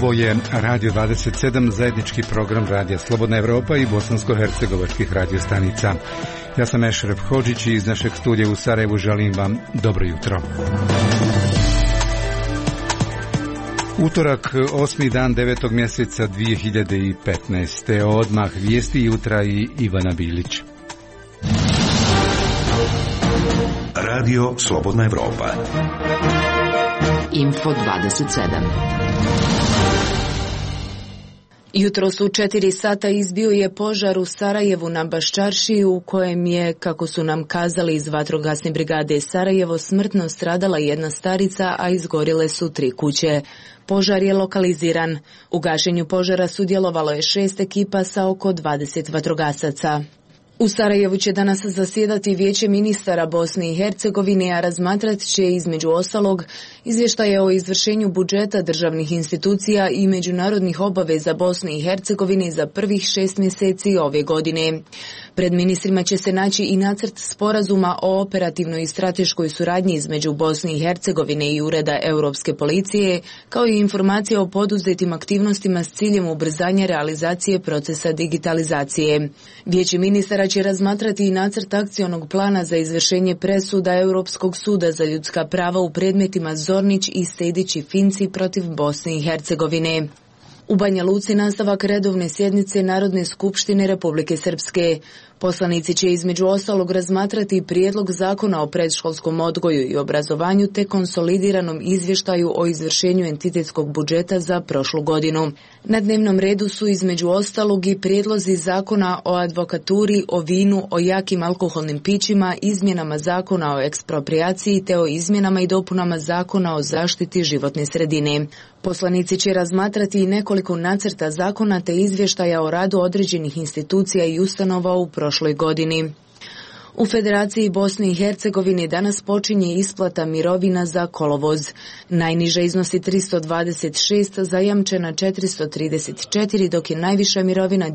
Ovo je Radio 27, zajednički program Radija Slobodna Evropa i bosansko-hercegovačkih radiostanica. Ja sam Ešref Hodžić i iz našeg studija u Sarajevu želim vam dobro jutro. Utorak, 8. dan 9. mjeseca 2015. Odmah vijesti jutra i Ivana Bilić. Radio Slobodna Evropa. Info 27. Jutros u 4 sata izbio je požar u Sarajevu na Baščaršiji u kojem je, kako su nam kazali iz vatrogasne brigade Sarajevo, smrtno stradala jedna starica, a izgorile su 3 kuće. Požar je lokaliziran. U gašenju požara sudjelovalo je 6 ekipa sa oko 20 vatrogasaca. U Sarajevu će danas zasjedati Vijeće ministara Bosne i Hercegovine, a razmatrat će između ostalog izvještaje o izvršenju budžeta državnih institucija i međunarodnih obaveza Bosne i Hercegovine za prvih 6 mjeseci ove godine. Pred ministrima će se naći i nacrt sporazuma o operativnoj i strateškoj suradnji između Bosne i Hercegovine i Ureda Europske policije, kao i informacije o poduzetim aktivnostima s ciljem ubrzanja realizacije procesa digitalizacije. Vijeće ministara će razmatrati i nacrt akcionog plana za izvršenje presuda Europskog suda za ljudska prava u predmetima Zornić i Sejdić i Finci protiv Bosne i Hercegovine. U Banja Luci nastavak redovne sjednice Narodne skupštine Republike Srpske. Poslanici će između ostalog razmatrati prijedlog zakona o predškolskom odgoju i obrazovanju te konsolidiranom izvještaju o izvršenju entitetskog budžeta za prošlu godinu. Na dnevnom redu su između ostalog i prijedlozi zakona o advokaturi, o vinu, o jakim alkoholnim pićima, izmjenama zakona o eksproprijaciji te o izmjenama i dopunama zakona o zaštiti životne sredine. Poslanici će razmatrati i nekoliko nacrta zakona te izvještaja o radu određenih institucija i ustanova u prošloj godini. U Federaciji Bosne i Hercegovine danas počinje isplata mirovina za kolovoz. Najniža iznosi 326, zajamčena 434, dok je najviša mirovina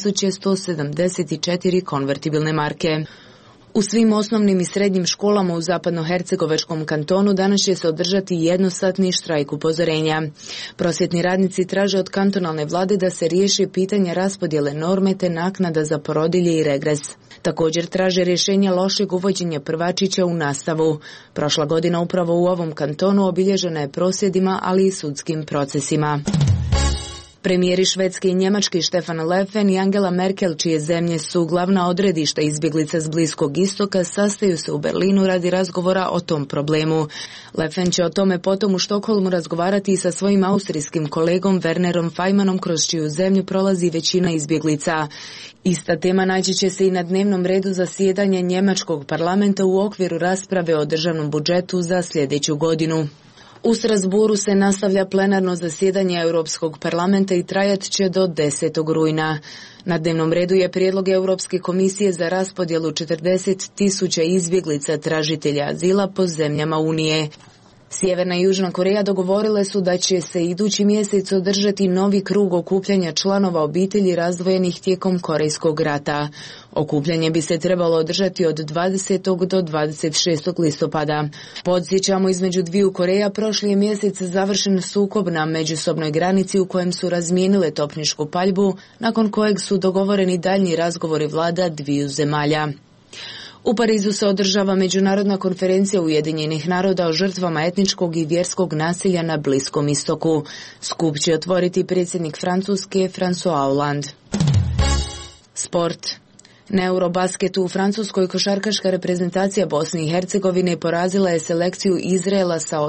2174 konvertibilne marke. U svim osnovnim i srednjim školama u zapadnohercegovačkom kantonu danas će se održati jednosatni štrajk upozorenja. Prosvjetni radnici traže od kantonalne vlade da se riješi pitanje raspodjele norme te naknada za porodilje i regres. Također traže rješenje lošeg uvođenja prvačića u nastavu. Prošla godina upravo u ovom kantonu obilježena je prosvjedima, ali i sudskim procesima. Premijeri Švedske i Njemačke Stefan Löfven i Angela Merkel, čije zemlje su glavna odredišta izbjeglica s Bliskog istoka, sastaju se u Berlinu radi razgovora o tom problemu. Löfven će o tome potom u Štokholmu razgovarati i sa svojim austrijskim kolegom Wernerom Faymanom, kroz čiju zemlju prolazi većina izbjeglica. Ista tema naći će se i na dnevnom redu zasjedanja njemačkog parlamenta u okviru rasprave o državnom budžetu za sljedeću godinu. U Strasburu se nastavlja plenarno zasjedanje Europskog parlamenta i trajat će do 10. rujna. Na dnevnom redu je prijedlog Europske komisije za raspodjelu 40.000 izbjeglica tražitelja azila po zemljama Unije. Sjeverna i Južna Koreja dogovorile su da će se idući mjesec održati novi krug okupljanja članova obitelji razdvojenih tijekom Korejskog rata. Okupljanje bi se trebalo održati od 20. do 26. listopada. Podsjećamo, između dviju Koreja prošli je mjesec završen sukob na međusobnoj granici u kojem su razmijenile topničku paljbu, nakon kojeg su dogovoreni daljnji razgovori vlada dviju zemalja. U Parizu se održava Međunarodna konferencija Ujedinjenih naroda o žrtvama etničkog i vjerskog nasilja na Bliskom istoku. Skup će otvoriti predsjednik Francuske François Hollande. Sport. Na Eurobasketu u Francuskoj košarkaška reprezentacija Bosne i Hercegovine porazila je selekciju Izraela sa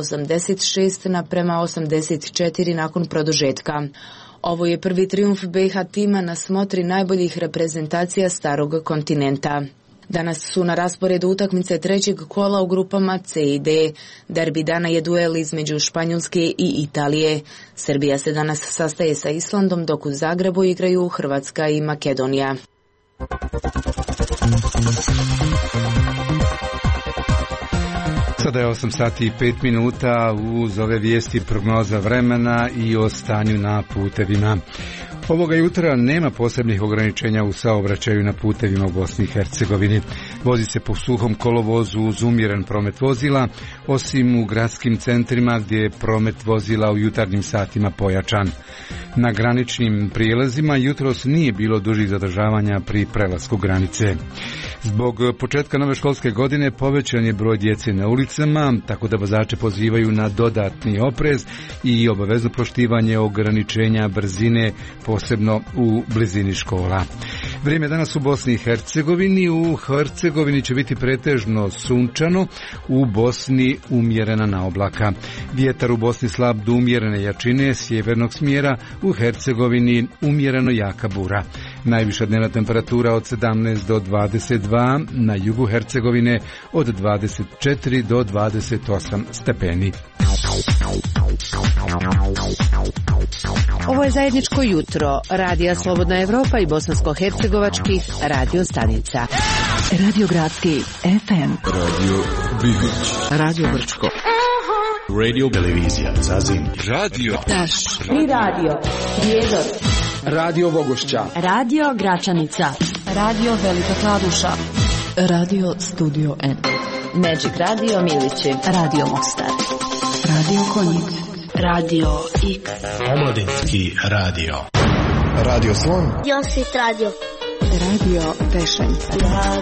86:84 nakon produžetka. Ovo je prvi trijumf BiH tima na smotri najboljih reprezentacija starog kontinenta. Danas su na rasporedu utakmice trećeg kola u grupama C i D. Derbi dana je duel između Španjolske i Italije. Srbija se danas sastaje sa Islandom, dok u Zagrebu igraju Hrvatska i Makedonija. Sada je 8 sati i 5 minuta, uz ove vijesti prognoza vremena i o stanju na putevima. Ovoga jutra nema posebnih ograničenja u saobraćaju na putevima u Bosni i Hercegovini. Vozi se po suhom kolovozu uz umjeren promet vozila, osim u gradskim centrima gdje je promet vozila u jutarnjim satima pojačan. Na graničnim prijelazima jutros nije bilo dužih zadržavanja pri prelasku granice. Zbog početka nove školske godine povećan je broj djece na ulicama, tako da vozače pozivaju na dodatni oprez i obavezno poštivanje ograničenja brzine, posebno u blizini škola. Vrijeme danas u Bosni i Hercegovini. U Hercegovini će biti pretežno sunčano, u Bosni umjerena naoblaka. Vjetar u Bosni slab do umjerene jačine sjevernog smjera, u Hercegovini umjereno jaka bura. Najviša dnevna temperatura od 17 do 22, na jugu Hercegovine od 24 do 28 stepeni. Ovo je zajedničko jutro Radija Slobodna Evropa i bosansko-hercegovačkih radio stanica. Radio Gradski FM, Radio Bibić, Radio Brčko, Radio Televizija Zazin, Radio Taš, Tri radio, Prijedor, Radio Vogošća, Radio Gračanica, Radio Velika Kladuša, Radio Studio N, Magic Radio Milići, Radio Mostar, Radio Konjic, Radio X, Omladinski radio, Radio Slon, Josit Radio, Radio Pešanica,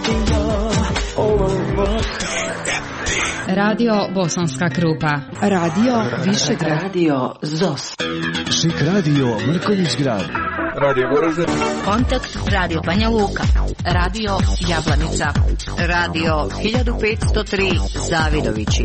Radio Bosanska Krupa, Radio Višegrad, Radio ZOS, Šik radio Mrkonjić grad, Radio Goražde, Kontakt Radio Banja Luka, Radio Jablanica, Radio 1503 Zavidovići.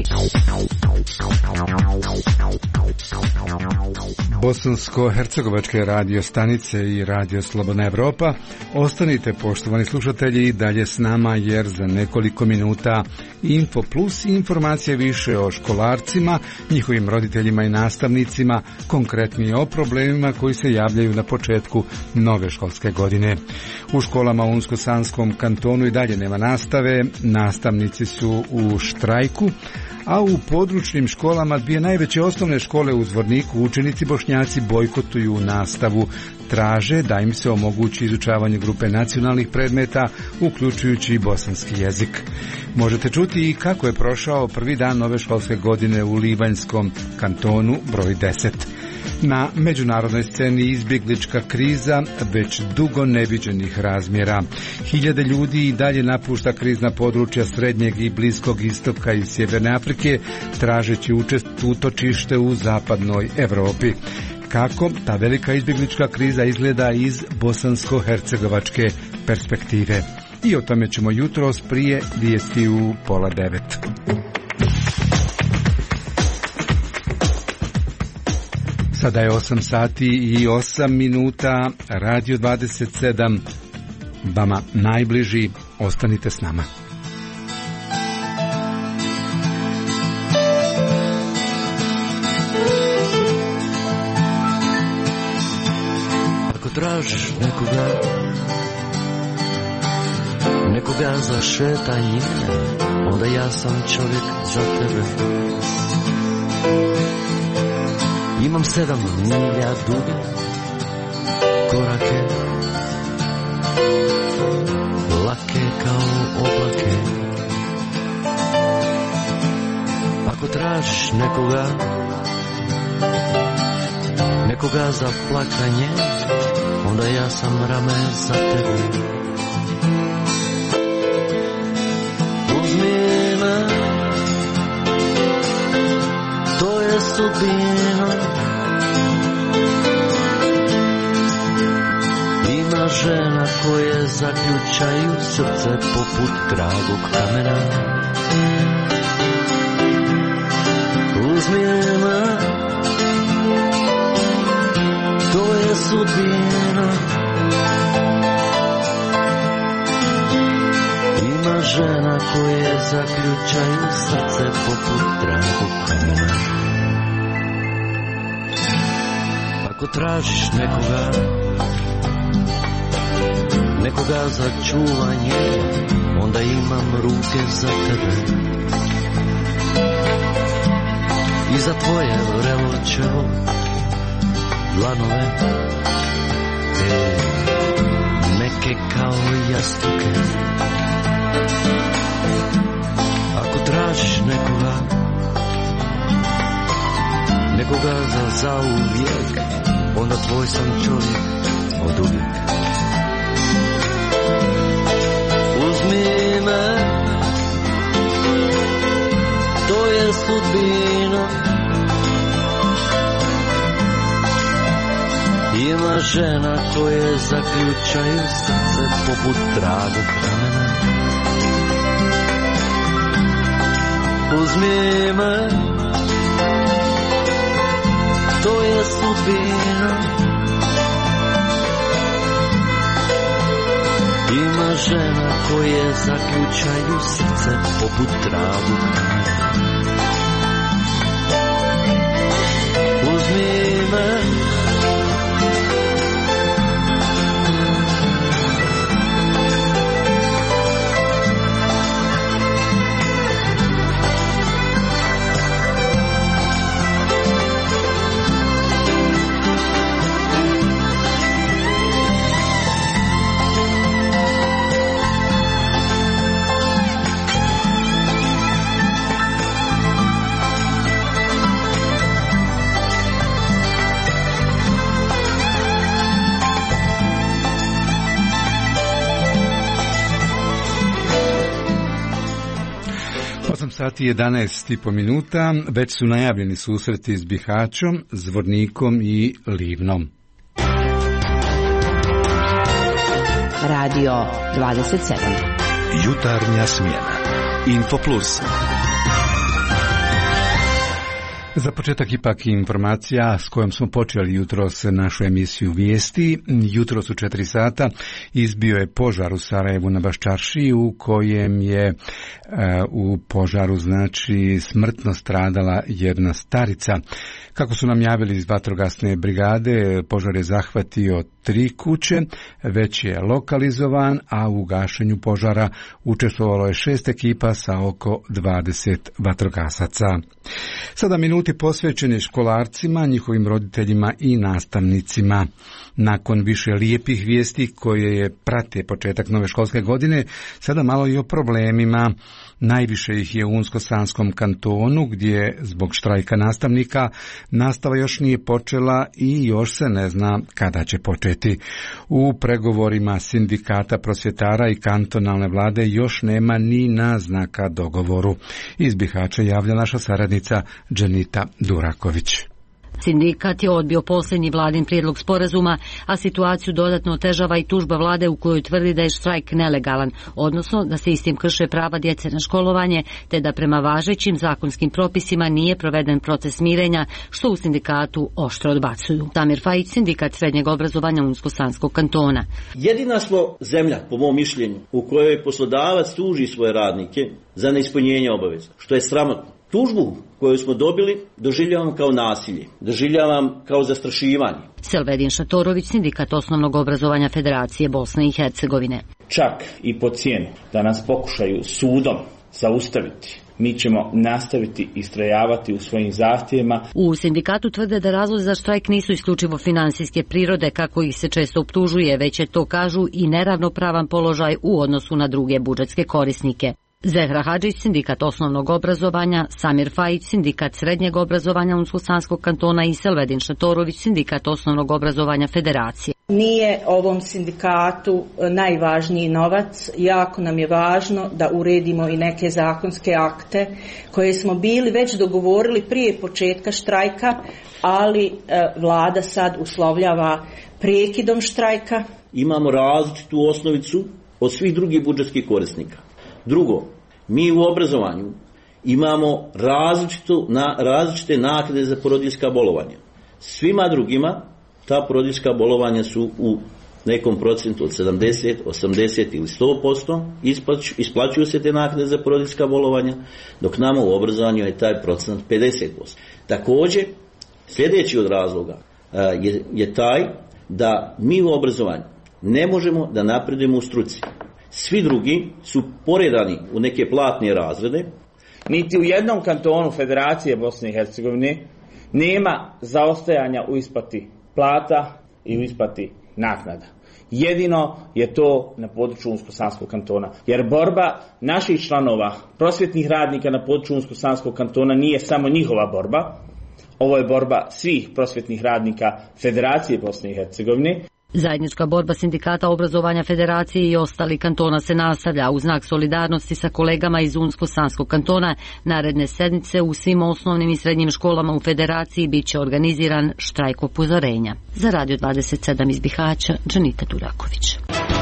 Bosansko-hercegovačke radio stanice i Radio Slobodna Evropa. Ostanite, poštovani slušatelji, i dalje s nama, jer za nekoliko minuta Info Plus, informacije više o školarcima, njihovim roditeljima i nastavnicima, konkretnije o problemima koji se javljaju na početku nove školske godine. U školama u Unsko-Sanskom kantonu i dalje nema nastave, nastavnici su u štrajku, a u područnim školama dvije najveće osnovne škole u Zvorniku učenici Bošnjaci bojkotuju nastavu. Traže da im se omogući izučavanje grupe nacionalnih predmeta, uključujući i bosanski jezik. Možete čuti i kako je prošao prvi dan nove školske godine u Livanjskom kantonu broj 10. Na međunarodnoj sceni izbjeglička kriza već dugo neviđenih razmjera. Hiljade ljudi i dalje napušta krizna područja Srednjeg i Bliskog istoka i Sjeverne Afrike, tražeći utočište u zapadnoj Europi. Kako ta velika izbjeglička kriza izgleda iz bosansko-hercegovačke perspektive? I o tome ćemo jutros prije vijesti u 8:30. Sada je 8 sati i 8 minuta, Radio 27, vama najbliži, ostanite s nama. Ako tražiš nekoga za šetanje, onda ja sam čovjek za tebe. Imam 7 milja duge korake, lake kao oblake. Ako tražiš nekoga za plakanje, onda ja sam rame za tebe. Uzmi me, to je sudbina. Ima žena koje zaključaju srce poput dragog kamena. Uzmi me, to je sudbina. Ima žena koje zaključaju srce poput dragog kamena. Ako tražiš nekoga za čuvanje, onda imam ruke za tebe. I za tvoje vrelo čelo, dlanove, te neke kao jastuke. zauvijek, onda tvoj sam čovjek od uvijek. Uzmi me, to je sudbina. Ima žena koje zaključaju srce poput dragog ramena. Uzmi me, to je sudbina. Ima žena koje zaključaju srce poput dragog ramena. Uzmi me, sati 11,5 minuta, već su najavljeni susreti s Bihaćom, Zvornikom i Livnom. Radio 27. Jutarnja smjena. Info Plus. Za početak ipak informacija s kojom smo počeli jutros našu emisiju vijesti. Jutros u 4 sata izbio je požar u Sarajevu na Baščaršiji u kojem je u požaru smrtno stradala jedna starica. Kako su nam javili iz vatrogasne brigade, požar je zahvatio 3 kuće, već je lokalizovan, a u gašenju požara učestvovalo je 6 ekipa sa oko 20 vatrogasaca. Sada minuti posvećeni školarcima, njihovim roditeljima i nastavnicima. Nakon više lijepih vijesti koje je prate početak nove školske godine, sada malo i o problemima. Najviše ih je u Unsko-Sanskom kantonu, gdje zbog štrajka nastavnika nastava još nije počela i još se ne zna kada će početi. U pregovorima sindikata prosvjetara i kantonalne vlade još nema ni naznaka dogovoru. Iz Bihaća javlja naša saradnica Dženita Duraković. Sindikat je odbio posljednji vladin prijedlog sporazuma, a situaciju dodatno otežava i tužba vlade u kojoj tvrdi da je štrajk nelegalan, odnosno da se istim krše prava djece na školovanje, te da prema važećim zakonskim propisima nije proveden proces mirenja, što u sindikatu oštro odbacuju. Samir Fajić, sindikat srednjeg obrazovanja Unsko-Sanskog kantona. Jedina smo zemlja, po mom mišljenju, u kojoj poslodavac tuži svoje radnike za neispunjenje obaveza, što je sramotno. Tužbu koju smo dobili doživljavam kao nasilje, doživljavam kao zastrašivanje. Selvedin Šatorović, sindikat osnovnog obrazovanja Federacije Bosne i Hercegovine. Čak i po cijenu da nas pokušaju sudom zaustaviti, mi ćemo nastaviti istrajavati u svojim zahtjevima. U sindikatu tvrde da razlozi za štrajk nisu isključivo financijske prirode, kako ih se često optužuje, već je to, kažu, i neravnopravan položaj u odnosu na druge budžetske korisnike. Zehra Hadžić, sindikat osnovnog obrazovanja, Samir Fajić, sindikat srednjeg obrazovanja Unsko-Sanskog kantona i Selvedin Šatorović, sindikat osnovnog obrazovanja Federacije. Nije ovom sindikatu najvažniji novac, jako nam je važno da uredimo i neke zakonske akte koje smo bili već dogovorili prije početka štrajka, ali vlada sad uslovljava prekidom štrajka. Imamo različitu osnovicu od svih drugih budžetskih korisnika. Drugo, mi u obrazovanju imamo različite naknade za porodiljska bolovanja. Svima drugima ta porodiljska bolovanja su u nekom procentu od 70, 80 ili 100%, isplaćuju se te naknade za porodiljska bolovanja, dok nama u obrazovanju je taj procent 50%. Također, sljedeći od razloga je taj da mi u obrazovanju ne možemo da napredujemo u struci. Svi drugi su poredani u neke platne razrede. Niti u jednom kantonu Federacije Bosne i Hercegovine nema zaostajanja u isplati plata i u isplati naknada. Jedino je to na području Unsko-Sanskog kantona. Jer borba naših članova, prosvjetnih radnika na području Unsko-Sanskog kantona nije samo njihova borba. Ovo je borba svih prosvjetnih radnika Federacije Bosne i Hercegovine. Zajednička borba sindikata obrazovanja Federacije i ostali kantona se nastavlja. U znak solidarnosti sa kolegama iz Unsko-Sanskog kantona naredne sedmice u svim osnovnim i srednjim školama u Federaciji bit će organiziran štrajk upozorenja. Za Radio 27 iz Bihaća, Džanita Duraković.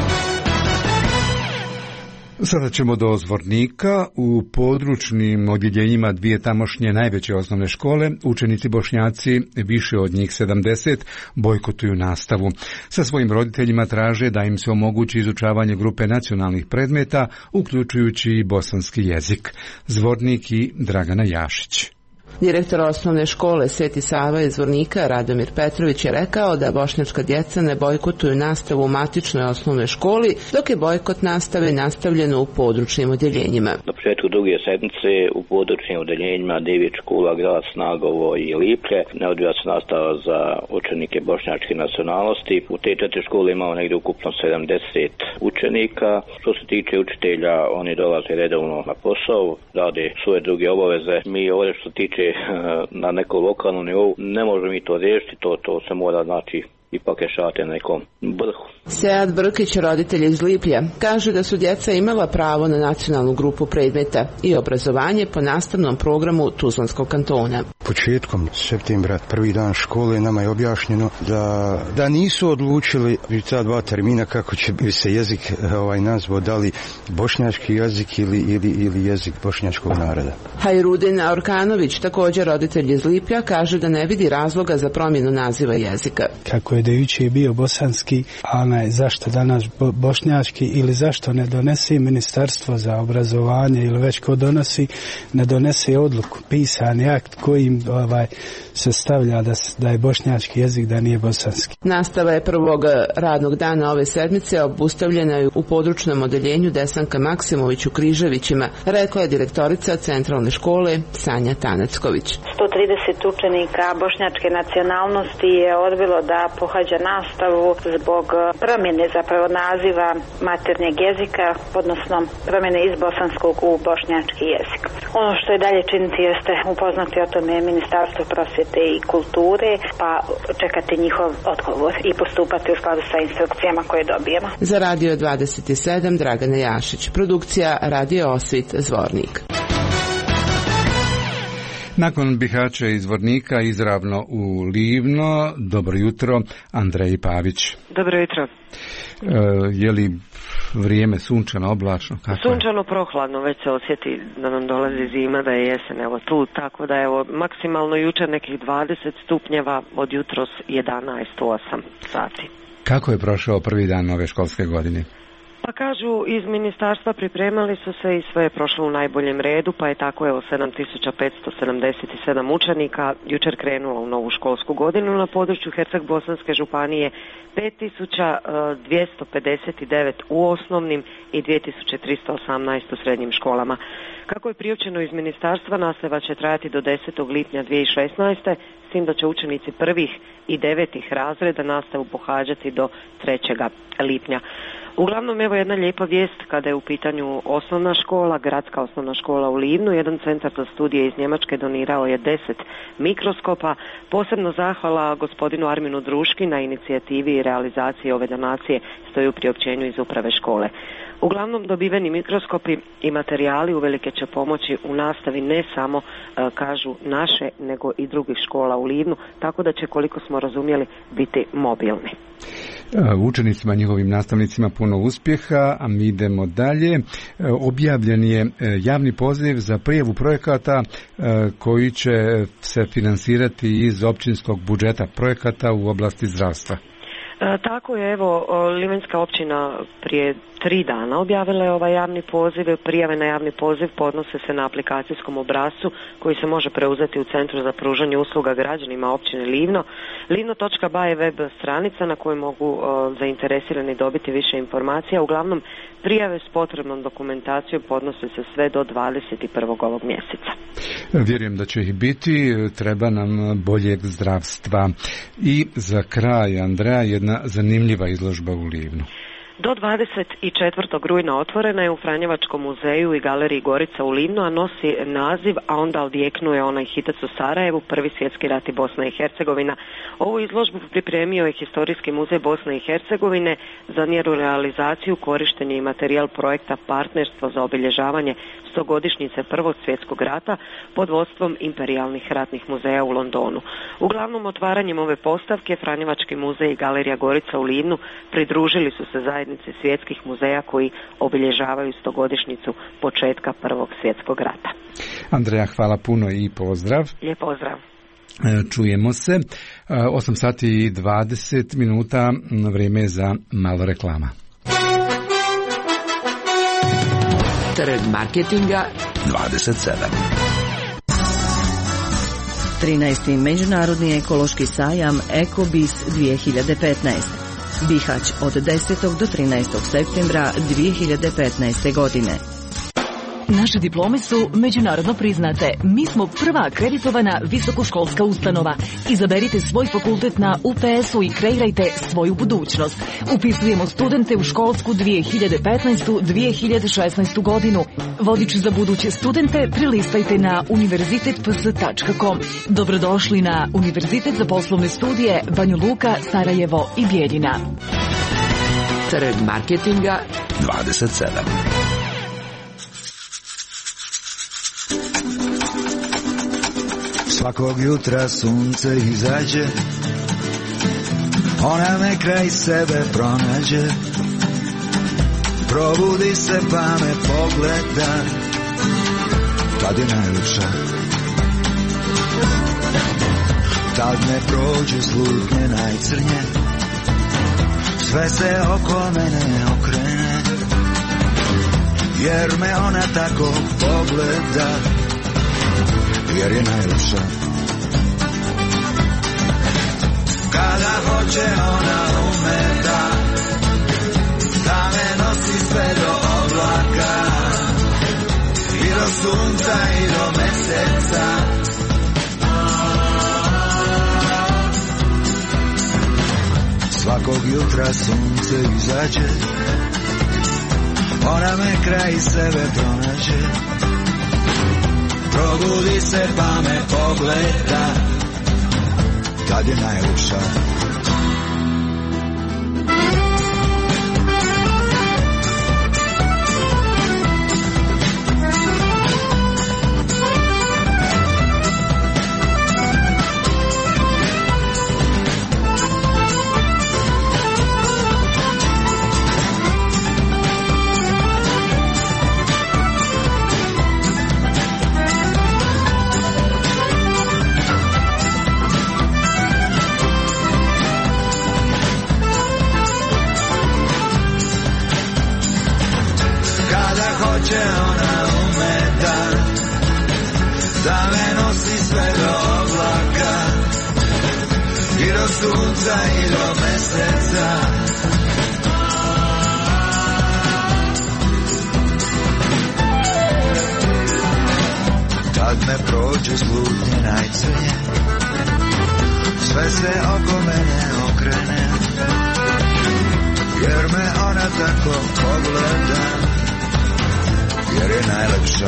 Sada ćemo do Zvornika. U područnim odjeljenjima dvije tamošnje najveće osnovne škole učenici Bošnjaci, više od njih 70, bojkotuju nastavu. Sa svojim roditeljima traže da im se omogući izučavanje grupe nacionalnih predmeta, uključujući i bosanski jezik. Zvornik i Dragana Jašić. Direktor osnovne škole Sveti Sava iz Zvornika, Radomir Petrović, je rekao da bošnjačka djeca ne bojkotuju nastavu u matičnoj osnovnoj školi, dok je bojkot nastave nastavljeno u područnim odjeljenjima. Na početku druge sedmice u područnim odjeljenjima 9 škola Grad, Snagovo i Liplje ne odvija se nastava za učenike bošnjačke nacionalnosti. U te 4 škole imamo negdje ukupno 70 učenika. Što se tiče učitelja, oni dolaze redovno na posao, rade svoje druge obaveze. Mi ovdje što se tiče na nekom lokalnom nivou ne možemo mi to riješiti, to se mora znači ipak rješavati na nekom vrhu. Sead Brkić, roditelj iz Liplja, kaže da su djeca imala pravo na nacionalnu grupu predmeta i obrazovanje po nastavnom programu Tuzlanskog kantona. Početkom septembra, prvi dan škole, nama je objašnjeno da nisu odlučili ta dva termina kako će se jezik nazvao, da li bošnjački jezik ili jezik bošnjačkog naroda. Hajrudin Orkanović, također roditelj iz Liplja, kaže da ne vidi razloga za promjenu naziva jezika. Kako je da juče bio bosanski, a zašto danas bošnjački, ili zašto ne donese Ministarstvo za obrazovanje ili već ko donosi, ne donese odluku, pisani akt kojim se stavlja da je bošnjački jezik, da nije bosanski. Nastava je prvog radnog dana ove sedmice obustavljena u područnom odeljenju Desanka Maksimović u Križevićima, rekla je direktorica centralne škole Sanja Tanacković. 130 učenika bošnjačke nacionalnosti je odbilo da pohađa nastavu zbog promjene zapravo naziva maternjeg jezika, odnosno promjene iz bosanskog u bošnjački jezik. Ono što je dalje činiti jeste upoznati o tome Ministarstvo prosvjete i kulture, pa čekati njihov odgovor i postupati u skladu sa instrukcijama koje dobijemo. Za Radio 27 Dragana Jašić, produkcija Radio Osvit, Zvornik. Nakon Bihaća i Zvornika izravno u Livno, dobro jutro, Andrej Pavić. Dobro jutro. Je li vrijeme sunčano, oblačno? Sunčano, prohladno, već se osjeti da nam dolazi zima, da je jesen, evo tu, tako da evo maksimalno jučer nekih 20 stupnjeva, od jutros 11 u 8 sati. Kako je prošao prvi dan nove školske godine? Pa kažu, iz ministarstva pripremali su se i sve je prošlo u najboljem redu, pa je tako evo 7577 učenika jučer krenulo u novu školsku godinu. Na području Herceg-Bosanske županije 5259 u osnovnim i 2318 u srednjim školama. Kako je priopćeno iz ministarstva, nastava će trajati do 10. lipnja 2016. s tim da će učenici prvih i 9. razreda nastavu pohađati do 3. lipnja. Uglavnom, evo jedna lijepa vijest kada je u pitanju osnovna škola, gradska osnovna škola u Livnu. Jedan centar za studije iz Njemačke donirao je 10 mikroskopa. Posebno zahvala gospodinu Arminu Druški na inicijativi i realizaciji ove donacije, stoji u priopćenju iz uprave škole. Uglavnom, dobiveni mikroskopi i materijali uvelike će pomoći u nastavi ne samo, kažu, naše, nego i drugih škola u Livnu, tako da će, koliko smo razumjeli, biti mobilni. Učenicima, njihovim nastavnicima puno uspjeha, a mi idemo dalje. Objavljen je javni poziv za prijavu projekata koji će se finansirati iz općinskog budžeta, projekata u oblasti zdravstva. Tako je, evo, Livanjska općina prije 3 dana objavila je ovaj javni poziv. Prijave na javni poziv podnose se na aplikacijskom obrascu koji se može preuzeti u Centru za pružanje usluga građanima općine Livno. Livno.ba je web stranica na kojoj mogu zainteresirani dobiti više informacija. Uglavnom, prijave s potrebnom dokumentacijom podnose se sve do 21. ovog mjeseca. Vjerujem da će ih biti, treba nam boljeg zdravstva. I za kraj, Andreja, jedna zanimljiva izložba u Livnu. Do 24. rujna otvorena je u Franjevačkom muzeju i galeriji Gorica u Livnu, a nosi naziv, a onda odjeknuje onaj hitac u Sarajevu, Prvi svjetski rat i Bosna i Hercegovina. Ovu izložbu pripremio je Historijski muzej Bosne i Hercegovine za njenu realizaciju, korištenje i materijal projekta Partnerstvo za obilježavanje 100-godišnjice Prvog svjetskog rata pod vodstvom Imperijalnih ratnih muzeja u Londonu. Uglavnom otvaranjem ove postavke Franjevački muzej i galerija Gorica u Livnu pridružili su se zajednici svjetskih muzeja koji obilježavaju 100-godišnjicu početka Prvog svjetskog rata. Andreja, hvala puno i pozdrav. Lijep pozdrav. Čujemo se. 8 sati i 20 minuta, vrijeme za malo reklama. Trg marketinga 27. 13. Međunarodni ekološki sajam EcoBis 2015. Bihać od 10. do 13. septembra 2015. godine. Naše diplome su međunarodno priznate. Mi smo prva akreditovana visokoškolska ustanova. Izaberite svoj fakultet na UPS-u i kreirajte svoju budućnost. Upisujemo studente u školsku 2015-2016 godinu. Vodič za buduće studente prilistajte na univerzitetps.com. Dobrodošli na Univerzitet za poslovne studije Banja Luka, Sarajevo i Bijeljina. Trg marketinga 27. Svakog jutra sunce izađe, ona me kraj sebe pronađe, probudi se pa me pogleda, tad je najljepša. Tad me prođu slutnje najcrnje, sve se oko mene okrene, jer me ona tako pogleda, jer je najljepša. Kada hoće ona umeta, da me nosi sve do oblaka, i do sunca i do meseca. Svakog jutra sunce izađe, ona me kraj sebe pronađe, probudi se pa me pogleda, tad je najljepša. Sunca i do meseca. Tad me prođu slutnje najcrnje, sve se oko mene okrene, jer me ona tako pogleda, jer je najlepša.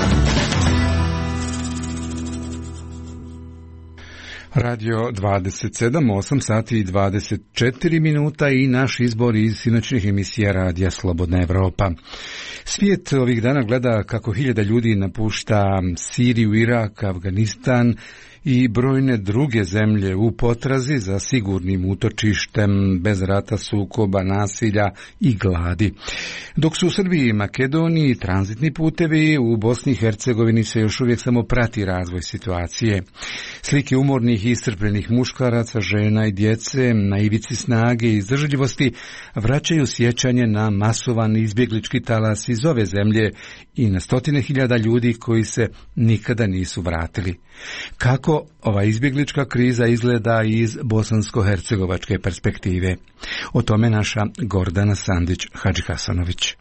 Radio 27, 8 sati i 24 minuta i naš izbor iz sinoćnih emisija Radija Slobodna Evropa. Svijet ovih dana gleda kako hiljada ljudi napušta Siriju, Irak, Afganistan i brojne druge zemlje u potrazi za sigurnim utočištem bez rata, sukoba, nasilja i gladi. Dok su u Srbiji i Makedoniji tranzitni putevi, u Bosni i Hercegovini se još uvijek samo prati razvoj situacije. Slike umornih i iscrpljenih muškaraca, žena i djece na ivici snage i izdržljivosti vraćaju sjećanje na masovan izbjeglički talas iz ove zemlje i na stotine hiljada ljudi koji se nikada nisu vratili. Kako ova izbjeglička kriza izgleda iz bosansko-hercegovačke perspektive? O tome naša Gordana Sandić-Hadžihasanović.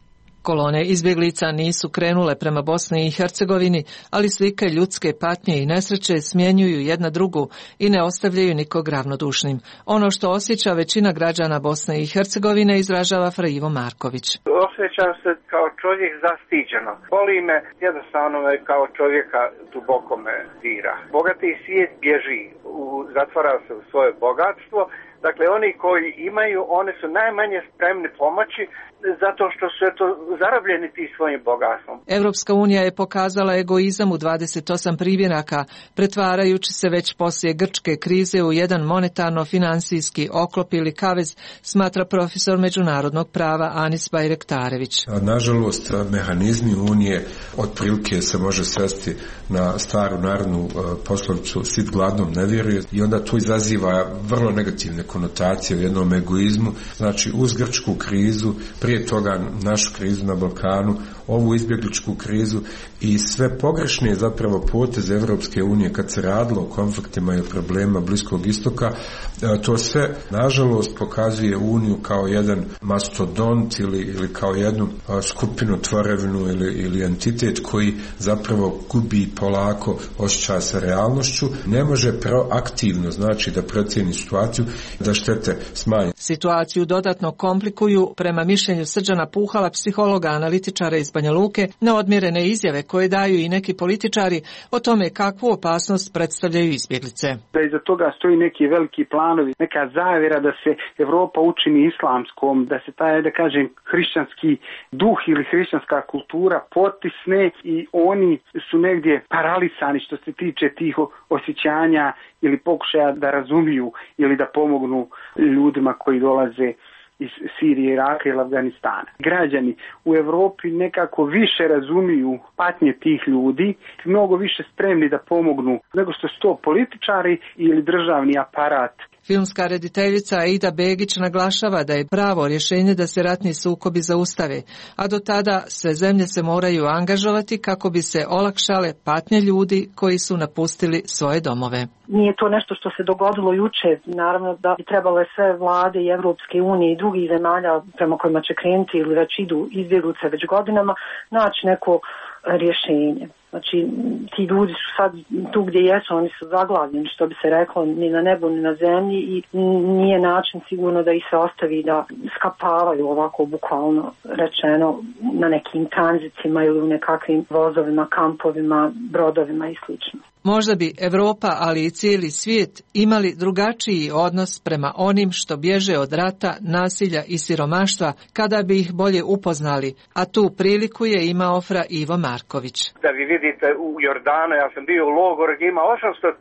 Kolone izbjeglica nisu krenule prema Bosni i Hercegovini, ali slike ljudske patnje i nesreće smjenjuju jedna drugu i ne ostavljaju nikog ravnodušnim. Ono što osjeća većina građana Bosne i Hercegovine izražava Fra Ivo Marković. Osjećam se kao čovjek zastiđeno. Boli me, jednostavno me kao čovjeka duboko me dira. Bogati svijet bježi, zatvara se u svoje bogatstvo. Dakle, oni koji imaju, oni su najmanje spremni pomoći zato što su zarobljeni tim svojim bogatstvom. Europska unija je pokazala egoizam u 28 primjeraka, pretvarajući se već poslije grčke krize u jedan monetarno-financijski oklop ili kavez, smatra profesor međunarodnog prava Anis Bajrektarević. Nažalost, mehanizmi unije otprilike se može svesti na staru narodnu poslovicu sit gladnom ne vjeruje i onda to izaziva vrlo negativne konotacije u jednom egoizmu. Znači, uz grčku krizu, prije toga našu krizu na Balkanu, ovu izbjegličku krizu i sve pogrešne zapravo poteze Evropske unije kad se radilo o konfliktima i o problemima Bliskog istoka, to sve nažalost pokazuje Uniju kao jedan mastodont ili kao jednu skupinu, tvorevinu ili entitet koji zapravo gubi polako osjećaj sa realnošću, ne može proaktivno, znači da procijeni situaciju, da štete smanji. Situaciju dodatno komplikuju, prema mišljenju Srđana Puhala, psihologa analitičara iz Banja Luke, neodmjerene izjave koje daju i neki političari o tome kakvu opasnost predstavljaju izbjeglice. Da iza toga stoji neki veliki planovi, neka zavjera da se Evropa učini islamskom, da se taj, da kažem, hrišćanski duh ili hrišćanska kultura potisne i oni su negdje paralisani što se tiče tih osjećanja ili pokušaja da razumiju ili da pomognu ljudima koji dolaze iz Sirije, Iraka ili Afganistana. Građani u Europi nekako više razumiju patnje tih ljudi, mnogo više spremni da pomognu nego što su to političari ili državni aparat. Filmska rediteljica Aida Begić naglašava da je pravo rješenje da se ratni sukobi zaustave, a do tada sve zemlje se moraju angažovati kako bi se olakšale patnje ljudi koji su napustili svoje domove. Nije to nešto što se dogodilo juče, naravno da bi trebale sve vlade i Evropske unije i drugih zemalja prema kojima će krenuti ili već idu izbjeglice već godinama, naći neko rješenje. Znači, ti ljudi su sad tu gdje jesu, oni su zaglavljeni, što bi se reklo, ni na nebu ni na zemlji i nije način sigurno da ih se ostavi da skapavaju ovako bukvalno rečeno na nekim tranzicima ili u nekakvim vozovima, kampovima, brodovima i slično. Možda bi Europa, ali i cijeli svijet imali drugačiji odnos prema onim što bježe od rata, nasilja i siromaštva kada bi ih bolje upoznali, a tu priliku je imao Fra Ivo Marković. Da vi vidite u Jordanu, ja sam bio u logoru gdje ima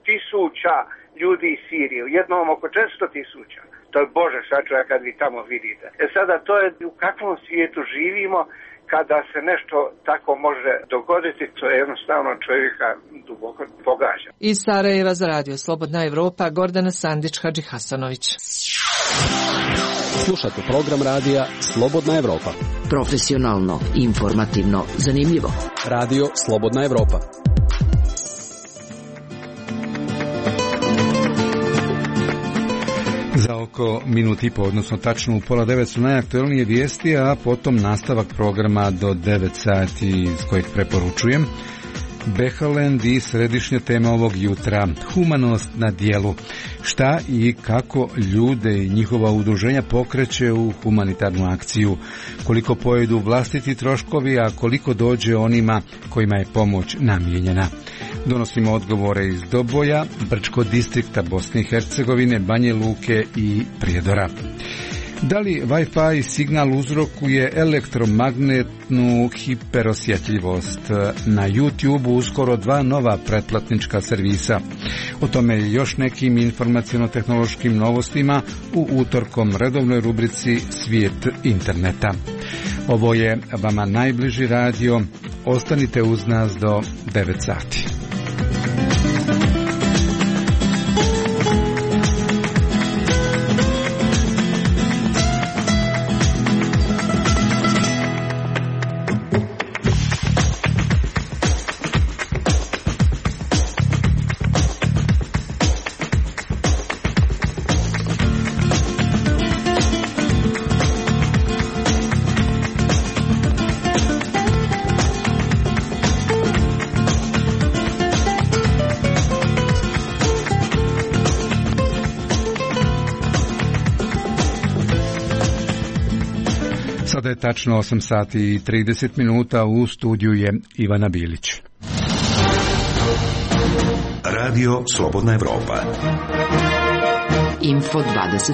800.000 ljudi iz Sirije, u jednom oko 400.000. To je Bože sačuvaj kad vi tamo vidite. Sada to je u kakvom svijetu živimo, kada se nešto tako može dogoditi, to je jednostavno čovjeka duboko pogađa. Iz Sarajeva za Radio Slobodna Evropa, Gordana Sandić-Hadži Hasanović. Slušate program radija Slobodna Evropa. Profesionalno, informativno, zanimljivo. Radio Slobodna Evropa. Za oko minut i po, odnosno tačno u 8:30 su najaktualnije vijesti, a potom nastavak programa do 9 sati iz kojeg preporučujem. Behaland i središnja tema ovog jutra, humanost na dijelu. Šta i kako ljude i njihova udruženja pokreće u humanitarnu akciju, koliko pojedu vlastiti troškovi, a koliko dođe onima kojima je pomoć namijenjena. Donosimo odgovore iz Doboja, Brčkog distrikta Bosne i Hercegovine, Banje Luke i Prijedora. Da li Wi-Fi signal uzrokuje elektromagnetnu hiperosjetljivost? Na YouTube uskoro 2 nova pretplatnička servisa. O tome i još nekim informaciono-tehnološkim novostima u utorkom redovnoj rubrici Svijet interneta. Ovo je vama najbliži radio. Ostanite uz nas do 9 sati. Sada je tačno 8 sati i 30 minuta, u studiju je Ivana Bilić. Radio Slobodna Evropa. Info 27.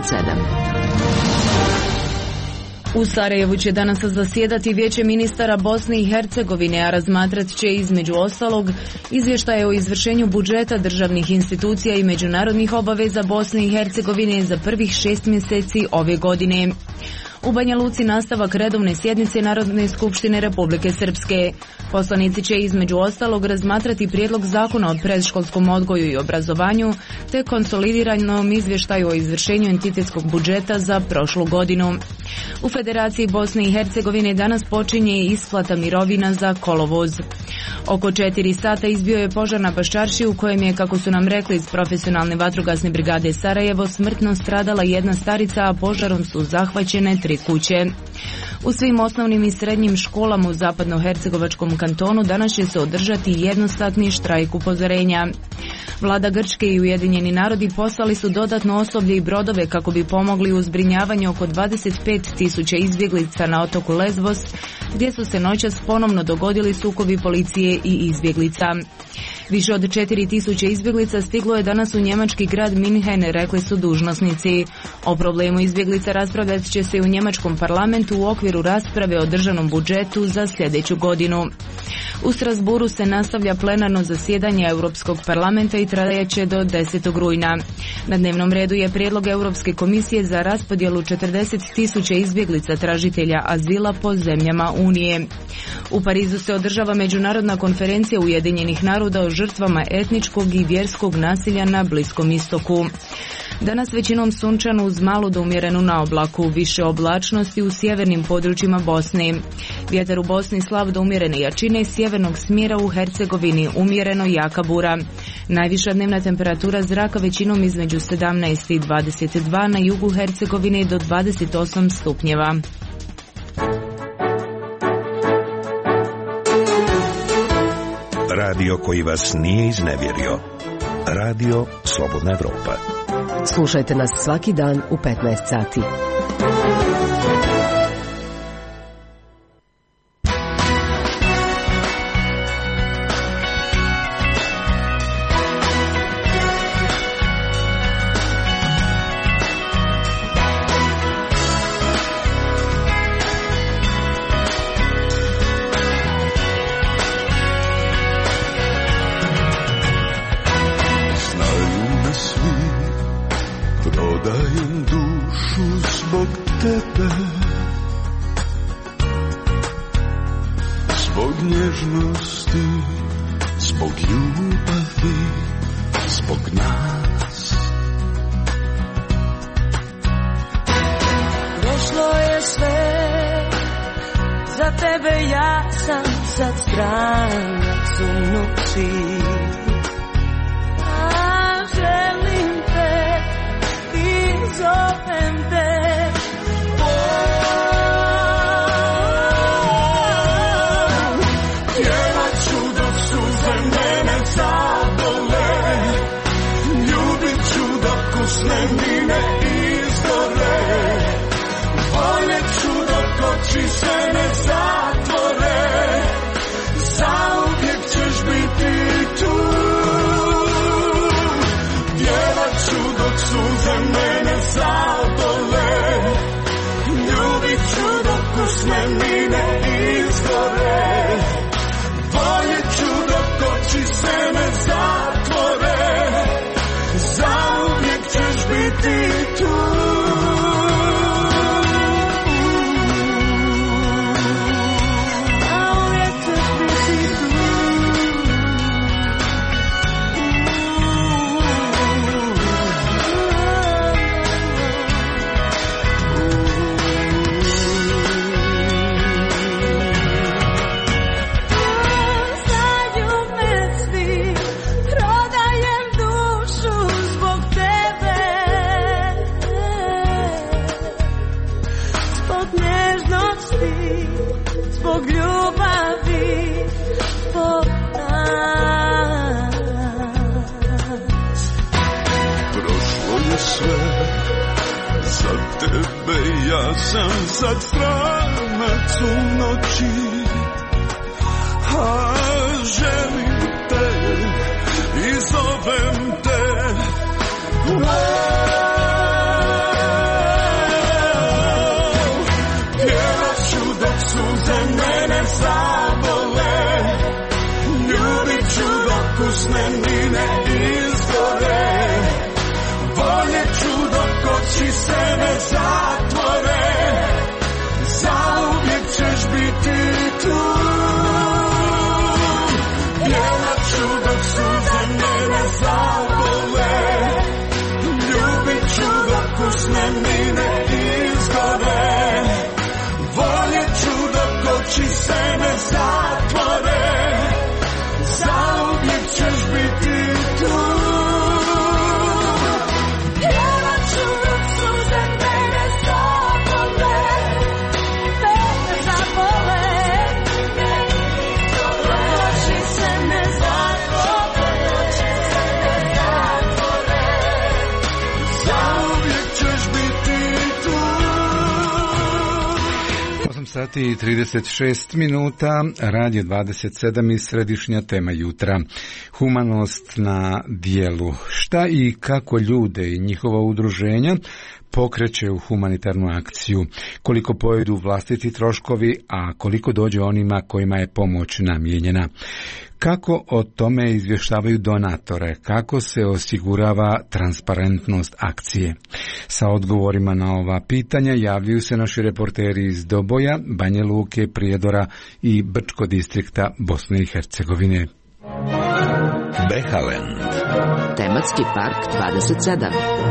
U Sarajevu će danas zasjedati Vijeće ministara Bosne i Hercegovine, a razmatrat će između ostalog izvještaje o izvršenju budžeta državnih institucija i međunarodnih obaveza Bosne i Hercegovine za prvih 6 mjeseci ove godine. U Banja Luci nastavak redovne sjednice Narodne skupštine Republike Srpske. Poslanici će između ostalog razmatrati prijedlog zakona o predškolskom odgoju i obrazovanju te konsolidiranom izvještaju o izvršenju entitetskog budžeta za prošlu godinu. U Federaciji Bosne i Hercegovine danas počinje isplata mirovina za kolovoz. Oko 4 sata izbio je požar na Baščarši u kojem je, kako su nam rekli iz profesionalne vatrogasne brigade Sarajevo, smrtno stradala jedna starica, a požarom su zahvaćene 3 kuće. U svim osnovnim i srednjim školama u zapadnohercegovačkom kantonu danas će se održati jednosatni štrajk upozorenja. Vlada Grčke i Ujedinjeni narodi poslali su dodatno osoblje i brodove kako bi pomogli u zbrinjavanju oko 25.000 izbjeglica na otoku Lesbos, gdje su se noćas ponovno dogodili sukobi policije i izbjeglica. Više od 4.000 izbjeglica stiglo je danas u njemački grad Minhen, rekli su dužnosnici. O problemu izbjeglica raspravljat će se u njemačkom parlamentu u okviru rasprave o državnom budžetu za sljedeću godinu. U Strasburu se nastavlja plenarno zasjedanje Europskog parlamenta i trajaće do 10. rujna. Na dnevnom redu je prijedlog Europske komisije za raspodjelu 40.000 izbjeglica tražitelja azila po zemljama Unije. U Parizu se održava međunarodna konferencija Ujedinjenih naroda o žrtvama etničkog i vjerskog nasilja na Bliskom istoku. Danas većinom sunčano uz malu do umjerenu naoblaku, više oblačnosti u sjevernim područjima Bosne. Vjetar u Bosni slab do umjerene jačine, sjevernog smjera, u Hercegovini umjereno jaka bura. Najviša dnevna temperatura zraka većinom između 17 i 22, na jugu Hercegovine do 28 stupnjeva. Radio koji vas nije iznevjerio. Radio Slobodna Evropa. Slušajte nas svaki dan u 15 sati. Za tebe ja sam sad stran srcu noći, a želim te i zovem te. Pjevat ću dok suze mene zabole, ljubit ću dok usnenine izgore, voljet ću dok oči se ne zatvore, zauvijek ćeš biti tu. Pjevat ću dok suze mene zabole, ljubit ću dok usnenine izgore, voljet ću dok oči se ne zatvore, zauvijek ćeš biti tu. Pjevat ću dok suze mene zabole, oči se ne zatvore, zauvijek ćeš biti tu. 8 sati i 36 minuta, Radio 27 i središnja tema jutra. Humanost na dijelu. Šta i kako ljude i njihova udruženja pokreće u humanitarnu akciju, koliko pojedu vlastiti troškovi, a koliko dođe onima kojima je pomoć namijenjena. Kako o tome izvještavaju donatore, kako se osigurava transparentnost akcije. Sa odgovorima na ova pitanja javljaju se naši reporteri iz Doboja, Banja Luke, Prijedora i Brčko distrikta Bosne i Hercegovine. Behaland. Tematski park 27.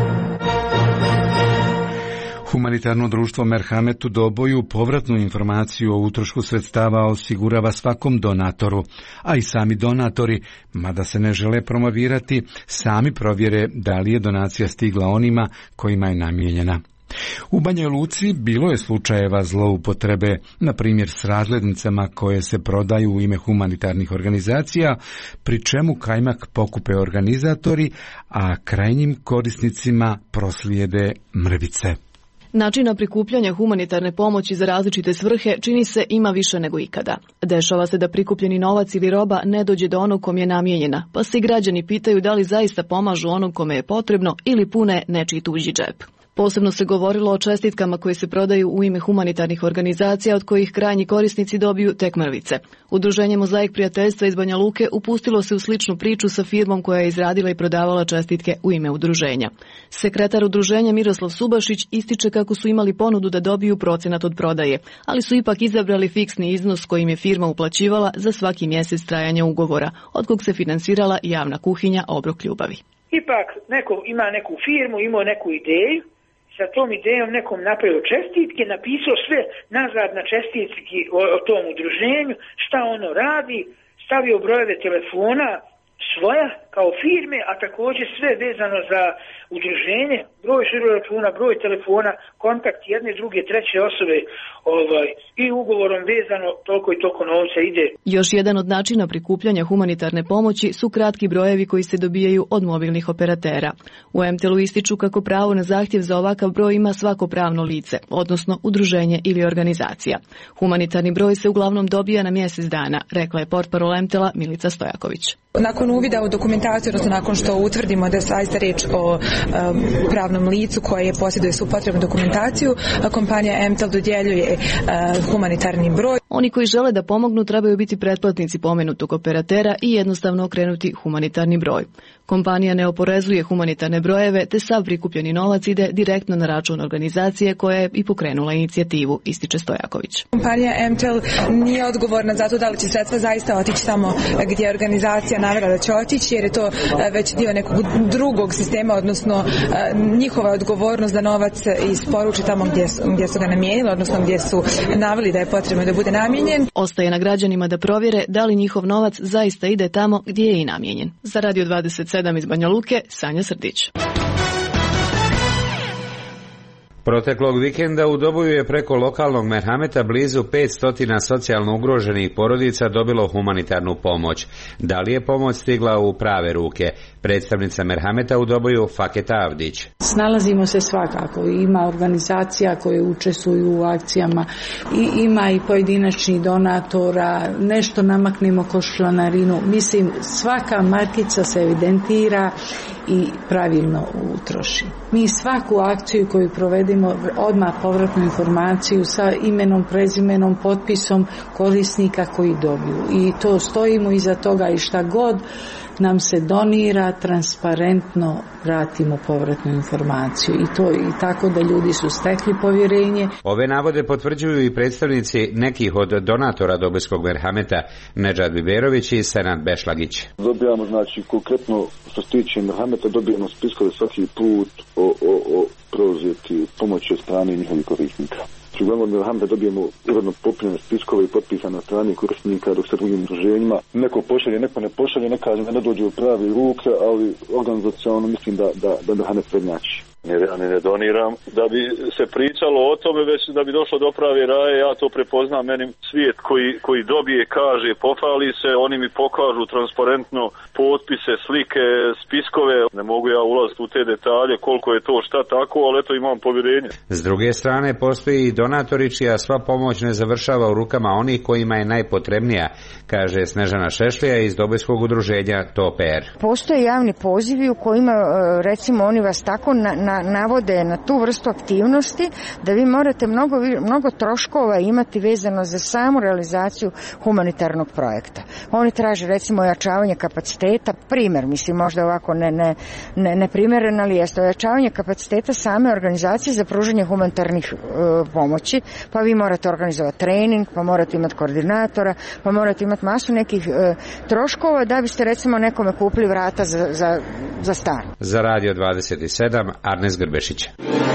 Humanitarno društvo Merhamet u Doboju povratnu informaciju o utrošku sredstava osigurava svakom donatoru, a i sami donatori, mada se ne žele promovirati, sami provjere da li je donacija stigla onima kojima je namijenjena. U Banja Luci bilo je slučajeva zloupotrebe, na primjer s razglednicama koje se prodaju u ime humanitarnih organizacija, pri čemu kajmak pokupe organizatori, a krajnjim korisnicima proslijede mrvice. Načina prikupljanja humanitarne pomoći za različite svrhe čini se ima više nego ikada. Dešava se da prikupljeni novac ili roba ne dođe do onog kom je namijenjena, pa se građani pitaju da li zaista pomažu onom kome je potrebno ili pune nečiji tuđi džep. Posebno se govorilo o čestitkama koje se prodaju u ime humanitarnih organizacija od kojih krajnji korisnici dobiju tek mrvice. Udruženje Mozaik prijateljstva iz Banja Luke upustilo se u sličnu priču sa firmom koja je izradila i prodavala čestitke u ime udruženja. Sekretar udruženja Miroslav Subašić ističe kako su imali ponudu da dobiju procenat od prodaje, ali su ipak izabrali fiksni iznos kojim je firma uplaćivala za svaki mjesec trajanja ugovora, od kog se finansirala javna kuhinja Obrok ljubavi. Ipak neko ima neku firmu, imao neku ideju, sa tom idejom nekom napravio čestitke, napisao sve nazad na čestitki o tom udruženju, šta ono radi, stavio brojeve telefona svoja kao firme, a također sve vezano za udruženje, broj žiro-računa, broj telefona, kontakt jedne, druge, treće osobe i ugovorom vezano toliko i toliko novca ide. Još jedan od načina prikupljanja humanitarne pomoći su kratki brojevi koji se dobijaju od mobilnih operatera. U MTL-u ističu kako pravo na zahtjev za ovakav broj ima svako pravno lice, odnosno udruženje ili organizacija. Humanitarni broj se uglavnom dobija na mjesec dana, rekla je portparol MTL-a Milica Stojaković. Nakon uvida u dokumentaciju, odnosno nakon što utvrdimo da je zaista riječ o pravnom licu koje posjeduje svu potrebnu dokumentaciju, kompanija MTL dodjeljuje humanitarni broj. Oni koji žele da pomognu trebaju biti pretplatnici pomenutog operatera i jednostavno okrenuti humanitarni broj. Kompanija ne oporezuje humanitarne brojeve, te sav prikupljeni novac ide direktno na račun organizacije koja je i pokrenula inicijativu, ističe Stojaković. Kompanija MTL nije odgovorna za to da li će sredstva zaista otići tamo gdje je organizacija navela da će otići, jer je to već dio nekog drugog sistema, odnosno njihova odgovornost da novac isporuči tamo gdje su ga namijenili, odnosno gdje su naveli da je potrebno da bude namijenjen. Ostaje na građanima da provjere da li njihov novac zaista ide tamo gdje je i namijenjen. Za Radio 27 iz Banja Luke, Sanja Srdić. Proteklog vikenda u Doboju je preko lokalnog merhameta blizu 500 socijalno ugroženih porodica dobilo humanitarnu pomoć. Da li je pomoć stigla u prave ruke? Predstavnica merhameta u Doboju Faket Avdić. Snalazimo se svakako. Ima organizacija koje učestvuju u akcijama i ima i pojedinačnih donatora. Nešto namaknemo kroz članarinu. Mislim, svaka markica se evidentira i pravilno utroši. Mi svaku akciju koju provedemo odmah povratnu informaciju sa imenom, prezimenom, potpisom korisnika koji dobiju. I to stojimo iza toga i šta god nam se donira, transparentno vratimo povratnu informaciju. I tako da ljudi su stekli povjerenje. Ove navode potvrđuju i predstavnici nekih od donatora Dobojskog merhameta, Nedžad Biberović i Senad Bešlagić. Dobijamo, znači, konkretno što se tiče merhameta, dobijamo spiskove svaki put o preuzeti pomoći od strane njihovih korisnika. Uglavnom merhameta dobijemo uredno popunjene spiskove i potpisane od strane korisnika, dok se drugim udruženjima neko pošalje, neko ne pošalje, ne kažem da ne dođe u pravi ruke, ali organizacionalno mislim da merhamet prednjači. Ja ne doniram da bi se pričalo o tome, već da bi došlo do prave raje. Ja to prepoznam, meni svijet koji dobije, kaže, pohvali se, oni mi pokažu transparentno potpise, slike, spiskove. Ne mogu ja ulaziti u te detalje koliko je to šta tako, ali eto imam povjerenje. S druge strane postoji i donatori čija sva pomoć ne završava u rukama onih kojima je najpotrebnija, kaže Snežana Šešlija iz Dobojskog udruženja TOPR. Postoje javni pozivi u kojima recimo oni vas tako navode na tu vrstu aktivnosti da vi morate mnogo troškova imati vezano za samu realizaciju humanitarnog projekta. Oni traže recimo ojačavanje kapaciteta, primjer, mislim možda ovako neprimjeren, ali jeste ojačavanje kapaciteta same organizacije za pružanje humanitarnih pomoći, pa vi morate organizovati trening, pa morate imati koordinatora, pa morate imati masu nekih troškova da biste recimo nekome kupili vrata za stan. Za Radio 27 Arnes Grbešić.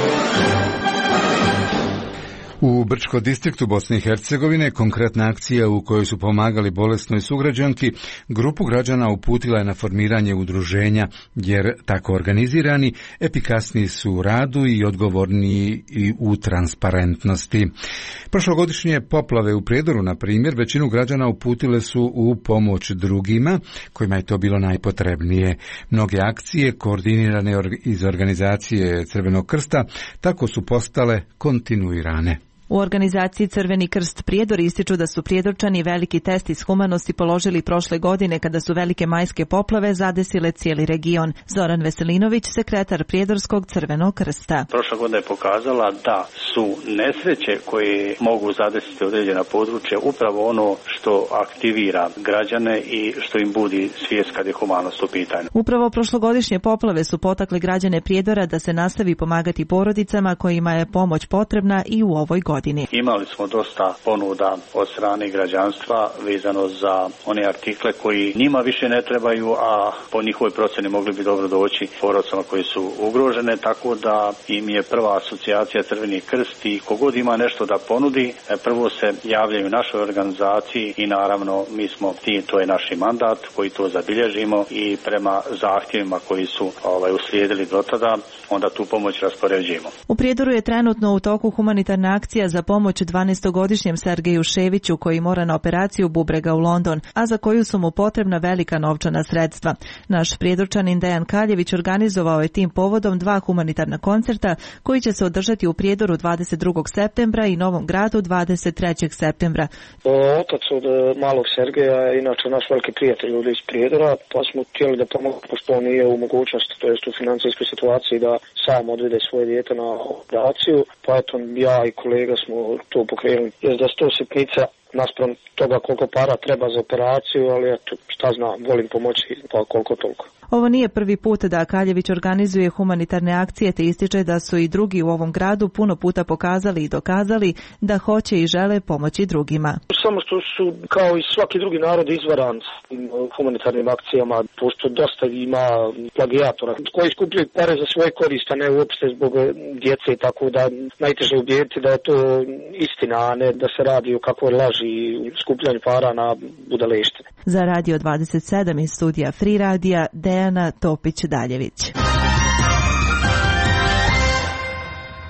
U Brčko distriktu Bosne i Hercegovine konkretna akcija u kojoj su pomagali bolesnoj sugrađanki grupu građana uputila je na formiranje udruženja, jer tako organizirani efikasniji su u radu i odgovorniji i u transparentnosti. Prošlogodišnje poplave u Prijedoru, na primjer, većinu građana uputile su u pomoć drugima kojima je to bilo najpotrebnije. Mnoge akcije koordinirane iz organizacije Crvenog krsta tako su postale kontinuirane. U organizaciji Crveni krst Prijedor ističu da su prijedorčani veliki test iz humanosti položili prošle godine kada su velike majske poplave zadesile cijeli region. Zoran Veselinović, sekretar Prijedorskog Crvenog krsta. Prošla godina je pokazala da su nesreće koje mogu zadesiti određena područja upravo ono što aktivira građane i što im budi svijest kad je humanost u pitanju. Upravo prošlogodišnje poplave su potakle građane Prijedora da se nastavi pomagati porodicama kojima je pomoć potrebna i u ovoj godini. Imali smo dosta ponuda od strane građanstva vezano za one artikle koji njima više ne trebaju, a po njihovoj procjeni mogli bi dobro doći porodicama koji su ugrožene, tako da im je prva asocijacija Crveni krst i kogod ima nešto da ponudi, prvo se javljaju našoj organizaciji i naravno mi smo ti, to je naš mandat koji to zabilježimo i prema zahtjevima koji su uslijedili do tada, onda tu pomoć raspoređujemo. U Prijedoru je trenutno u toku humanitarna akcija za pomoć 12-godišnjem Sergeju Ševiću koji mora na operaciju bubrega u London, a za koju su mu potrebna velika novčana sredstva. Naš prijedorčanin Dejan Kaljević organizovao je tim povodom 2 humanitarna koncerta koji će se održati u Prijedoru 22. septembra i Novom Gradu 23. septembra. Otac od malog Sergeja je inače naš veliki prijatelj ovdje iz Prijedora, pa smo htjeli da pomogu, pošto on nije u mogućnosti, to jest u financijskoj situaciji da sam odvede svoje dijete na operaciju, pa eto ja i kolega smo to pokrenuli. Jest da 100 sitnica naspram toga koliko para treba za operaciju, ali eto, šta znam, volim pomoći pa koliko toliko. Ovo nije prvi put da Kaljević organizuje humanitarne akcije, te ističe da su i drugi u ovom gradu puno puta pokazali i dokazali da hoće i žele pomoći drugima. Samo što su kao i svaki drugi narod izvaran humanitarnim akcijama, pošto dosta ima plagijatora koji skupljaju pare za svoje koriste, ne uopšte zbog djece, tako da najteže ubijediti da je to istina, a ne da se radi o kakvoj laži i skupljanju para na budaleštine. Za Radio 27 iz studija Free Radija Dejana Topić-Daljević.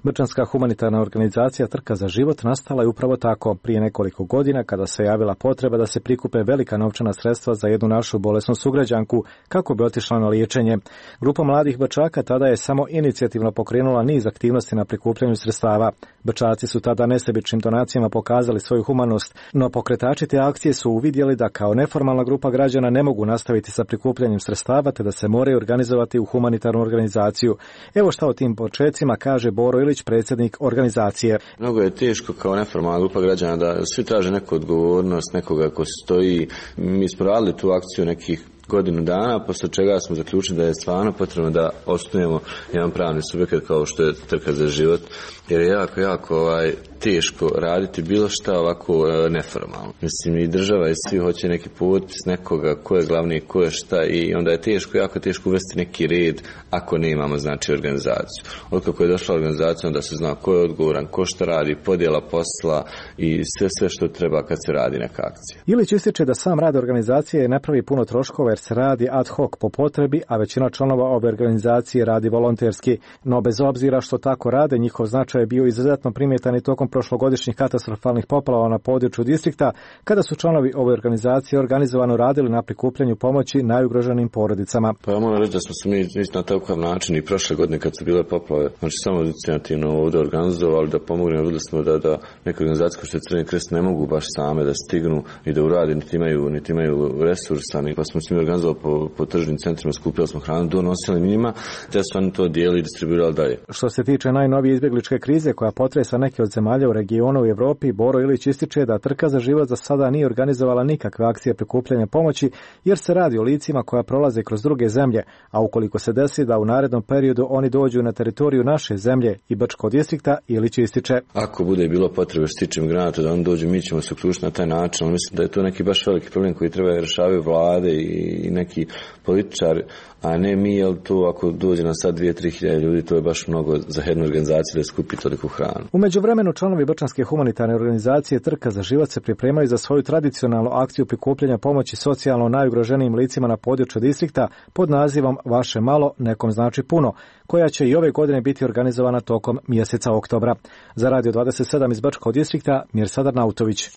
Brčanska humanitarna organizacija Trka za život nastala je upravo tako prije nekoliko godina kada se javila potreba da se prikupe velika novčana sredstva za jednu našu bolesnu sugrađanku kako bi otišla na liječenje. Grupa mladih Brčaka tada je samo inicijativno pokrenula niz aktivnosti na prikupljanju sredstava. Brčaci su tada nesebičnim donacijama pokazali svoju humanost, no pokretači te akcije su uvidjeli da kao neformalna grupa građana ne mogu nastaviti sa prikupljanjem sredstava te da se moraju organizovati u humanitarnu organizaciju. Evo šta o tim počecima kaže Boro Ilić, predsjednik organizacije. Mnogo je teško kao neformalna grupa građana da svi traže neku odgovornost, nekoga ko stoji. Mi smo radili tu akciju nekih godinu dana, posle čega smo zaključili da je stvarno potrebno da osnujemo jedan pravni subjekat kao što je Trka za život, jer je jako teško raditi bilo šta ovako neformalno. Mislim, i država i svi hoće neki potpis nekoga, ko je glavni, ko je šta, i onda je jako teško uvesti neki red ako ne imamo, znači, organizaciju. Otkako je došla organizacija, onda se zna ko je odgovoran, ko šta radi, podjela posla i sve što treba kad se radi neka akcija. Ilić ističe da sam rad organizacije ne pravi puno troškova jer se radi ad hoc po potrebi, a većina članova ove organizacije radi volonterski. No bez obzira što tako rade, njihov značaj je bio izuzetno primjetan i tokom prošlogodišnjih katastrofalnih poplava na području distrikta, kada su članovi ove organizacije organizovano radili na prikupljanju pomoći najugroženim porodicama. Pa ja moram reći da smo se mi na takav način i prošle godine kad su bile poplave, znači samo inicijativno ovdje organizovali da pomognemo. Vidjeli smo da neke organizacije kao što je Crveni krst ne mogu baš same da stignu i da urade, niti imaju resursa, pa smo se mi organizovali po tržnim centrima, skupili smo hranu, donosili njima, te su oni to dijeli i distribuirali dalje. Što se tiče najnovije izbjegličke krize koja potresa neke od zemalja u regionu i Evropi, Boro Ilić ističe da Trka za život za sada nije organizovala nikakve akcije prikupljanja pomoći jer se radi o licima koja prolaze kroz druge zemlje, a ukoliko se desi da u narednom periodu oni dođu na teritoriju naše zemlje i Brčkog distrikta, Ilić ističe. Ako bude bilo potrebe što se tiče migranata da oni dođu, mi ćemo se uključiti na taj način. Mislim da je to neki baš veliki problem koji treba rješavati vlade i neki političari, a ne mi, jel to ako dođe na sad 2-3 hiljade ljudi, to je baš mnogo za jednu organizaciju da skupi toliku hranu. U međuvremenu članovi Brčanske humanitarne organizacije Trka za život se pripremaju za svoju tradicionalnu akciju prikupljanja pomoći socijalno najugroženijim licima na području distrikta pod nazivom Vaše malo nekom znači puno, koja će i ove godine biti organizovana tokom mjeseca oktobra. Za Radio 27 iz Brčkog distrikta, Mirsadar Nautović.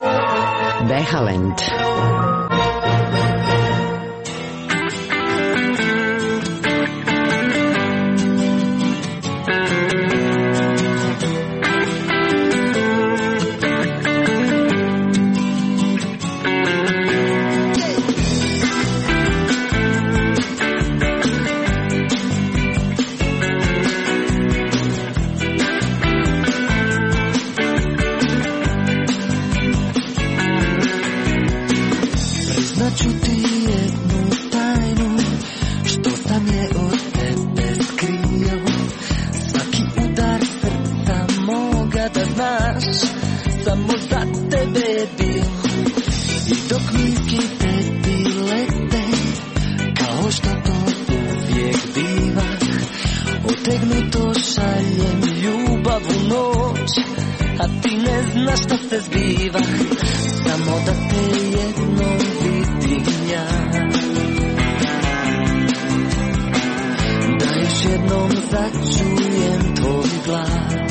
Behalend. Samo za tebe bio i dok miski tebi lete, kao što to uvijek biva, otegnuto šaljem ljubav u noć, a ti ne znaš šta se zbiva, samo da te jednom vidim ja, da još jednom začujem tvoj glas.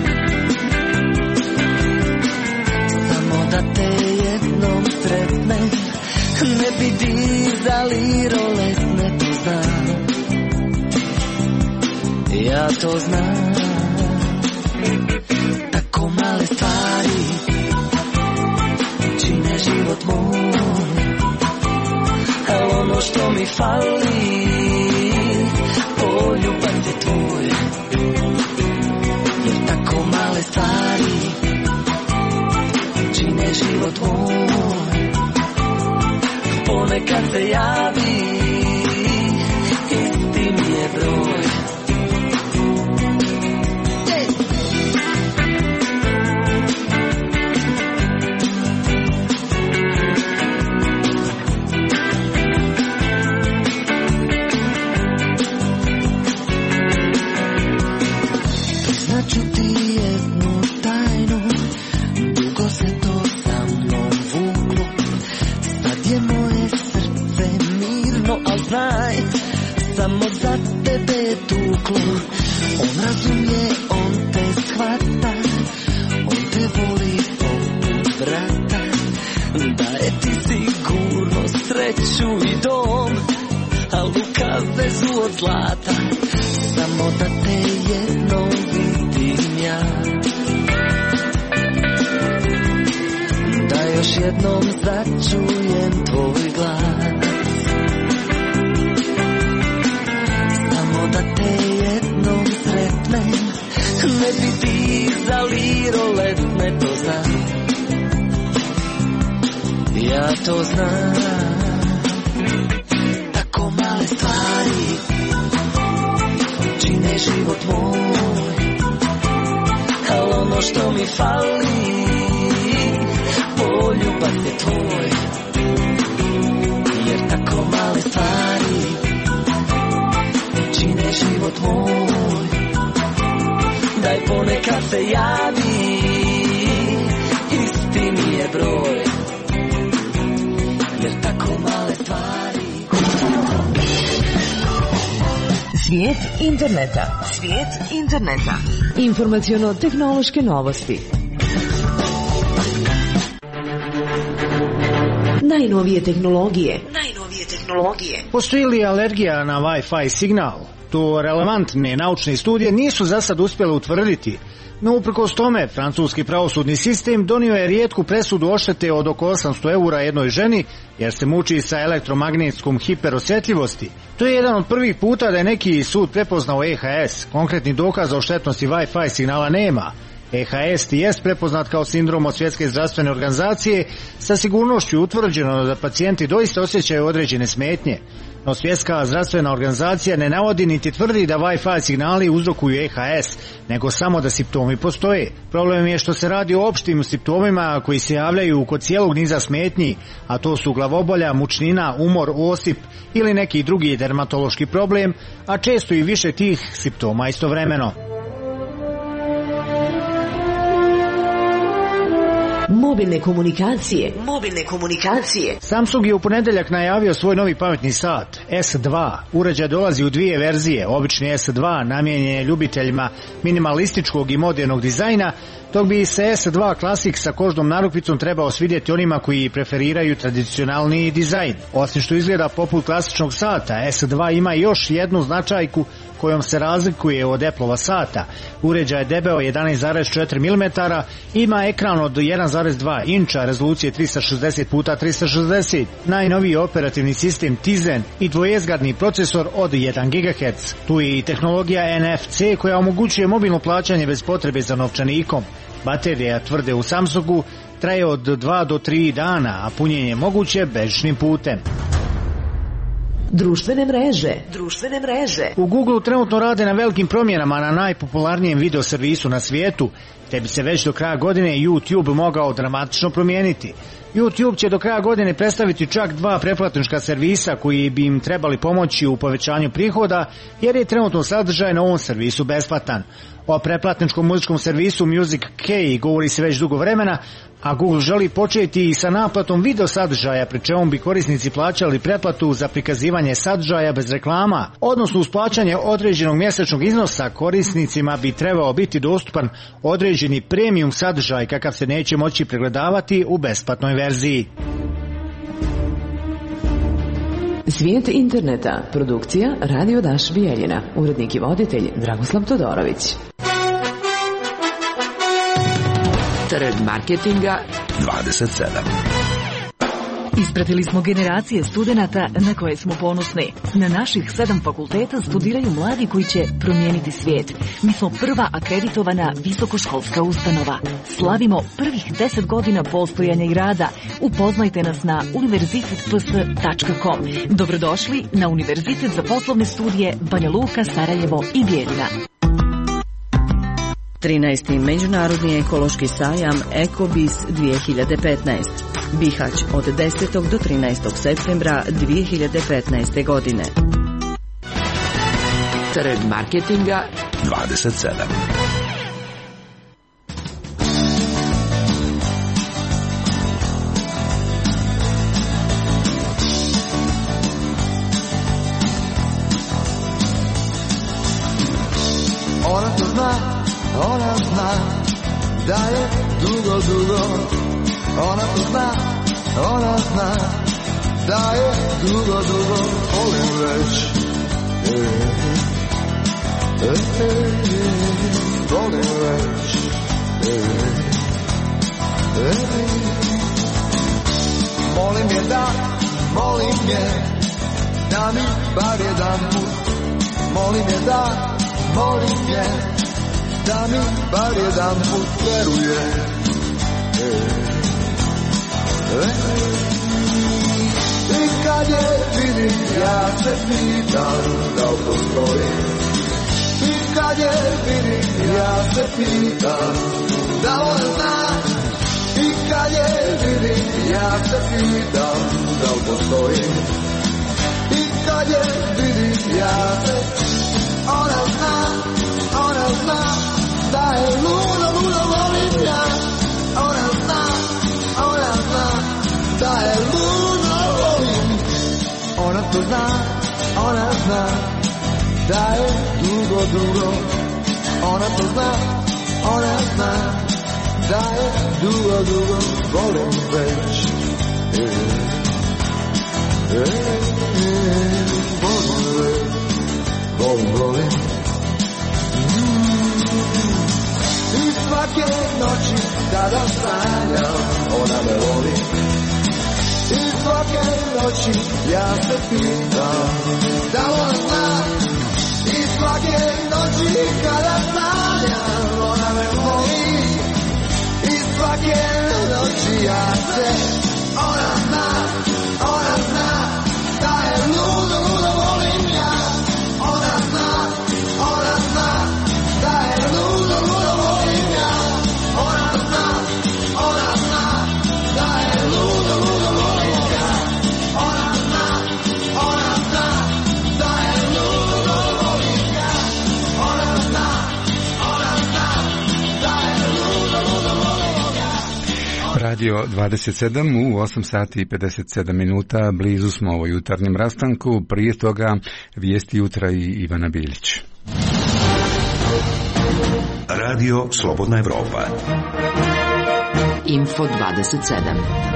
Da te jednom sretnem, ne bi dizali roletne, to znam, ja to znam. Tako male stvari čine život moj, ali ono što mi fali, poljubav je tvoj, jer tako male stvari čine život moj, ponekad se javi, isti mi je broj. Priznaću ti jednu tajnu, dugo se to sa mnom vuklo, sad je moje srce mirno, al znaj, samo za tebe je tuklo. On razumije, on te shvata, zlata, samo da te jednom vidim ja. Da još jednom začujem tvoj glas, samo da te jednom sretnem, ne bi dizali roletne, to znam, ja to znam. Tako male stvari čine život moj, al ono što mi fali, poljubav je tvoj. Jer tako male stvari čine život moj, daj ponekad se javi, isti mi je broj. Jer tako male stvari. Svijet interneta. Svijet interneta. Informaciono-tehnološke novosti. Najnovije tehnologije. Postoji li alergija na Wi-Fi signal? To relevantne naučne studije nisu za sad uspjele utvrditi. No, uprkos tome, francuski pravosudni sistem donio je rijetku presudu odštete od oko 800 eura jednoj ženi, jer se muči sa elektromagnetskom hiperosjetljivosti. To je jedan od prvih puta da je neki sud prepoznao EHS. Konkretni dokaz o štetnosti Wi-Fi signala nema. EHS jest prepoznat kao sindrom od Svjetske zdravstvene organizacije, sa sigurnošću je utvrđeno da pacijenti doista osjećaju određene smetnje. No Svjetska zdravstvena organizacija ne navodi niti tvrdi da Wi-Fi signali uzrokuju EHS, nego samo da simptomi postoje. Problem je što se radi o opštim simptomima koji se javljaju kod cijelog niza smetnji, a to su glavobolja, mučnina, umor, osip ili neki drugi dermatološki problem, a često i više tih simptoma istovremeno. Mobilne komunikacije. Samsung je u ponedjeljak najavio svoj novi pametni sat, S2. Uređaj dolazi u dvije verzije. Obični S2 namijenjen je ljubiteljima minimalističkog i modernog dizajna, dok bi se S2 klasik sa kožnom narukvicom trebao svidjeti onima koji preferiraju tradicionalni dizajn. Osim što izgleda poput klasičnog sata, S2 ima još jednu značajku kojom se razlikuje od Appleova sata. Uređaj je debeo 11,4 mm, ima ekran od 1,2 inča, rezolucije 360x360, najnoviji operativni sistem Tizen i dvojezgradni procesor od 1 GHz. Tu je i tehnologija NFC koja omogućuje mobilno plaćanje bez potrebe za novčanikom. Baterija, tvrde u Samsungu, traje od 2 do 3 dana, a punjenje moguće bežičnim putem. Društvene mreže. U Google trenutno rade na velikim promjenama na najpopularnijem video servisu na svijetu, te bi se već do kraja godine YouTube mogao dramatično promijeniti. YouTube će do kraja godine predstaviti čak 2 pretplatnička servisa koji bi im trebali pomoći u povećanju prihoda, jer je trenutno sadržaj na ovom servisu besplatan. O pretplatničkom muzičkom servisu Music Key govori se već dugo vremena, a Google želi početi i sa naplatom video sadržaja, pri čemu bi korisnici plaćali pretplatu za prikazivanje sadržaja bez reklama, odnosno uz plaćanje određenog mjesečnog iznosa korisnicima bi trebao biti dostupan određeni premium sadržaj kakav se neće moći pregledavati u besplatnoj verziji. Svijet interneta. Produkcija Radio Daš Bijeljina. Urednik i voditelj Dragoslav Todorović. Trg marketinga 27. Ispratili smo generacije studenata na koje smo ponosni. Na naših 7 fakulteta studiraju mladi koji će promijeniti svijet. Mi smo prva akreditovana visokoškolska ustanova. Slavimo prvih 10 godina postojanja i rada. Upoznajte nas na univerzitetps.com. Dobrodošli na Univerzitet za poslovne studije Banja Luka, Sarajevo i Bijeljina. 13. Međunarodni ekološki sajam EcoBiz 2015. Bihać od 10. do 13. septembra 2015. godine. Trg marketinga 27. Ona zna da je dugo, dugo. Ona to zna da je dugo, dugo. Volim već volim već. Molim je da mi bar jedan put, molim je da mi bar jedan put veruje. I kad je vidim, ja se pitam da li postoji. I kad je vidim, ja se pitam da li ona zna. I kad je vidim, ja se pitam da li postoji. I kad je vidim, ja se, ona zna da je ludo volim ja. Ona zna da je ludo volim. Ona to zna da je dugo. Ona to zna da je dugo volim već. Volim. I svake noći kada sanjam, ona me voli. I svake noći ja se pitam da ona zna. I svake noći kada sanjam, ona me voli. I svake noći ja se, ona zna da je ludo volim ja. Ona zna da je ludo volim ja. Ona zna da je ludo volim ja. Ona zna da je ludo volim ja. Ona zna da je ludo volim ja. Radio 27 u 8 sati i 57 minuta, blizu smo ovo jutarnjem rastanku, prije toga vijesti jutra i Ivana Bilić. Radio Slobodna Evropa. Info 27.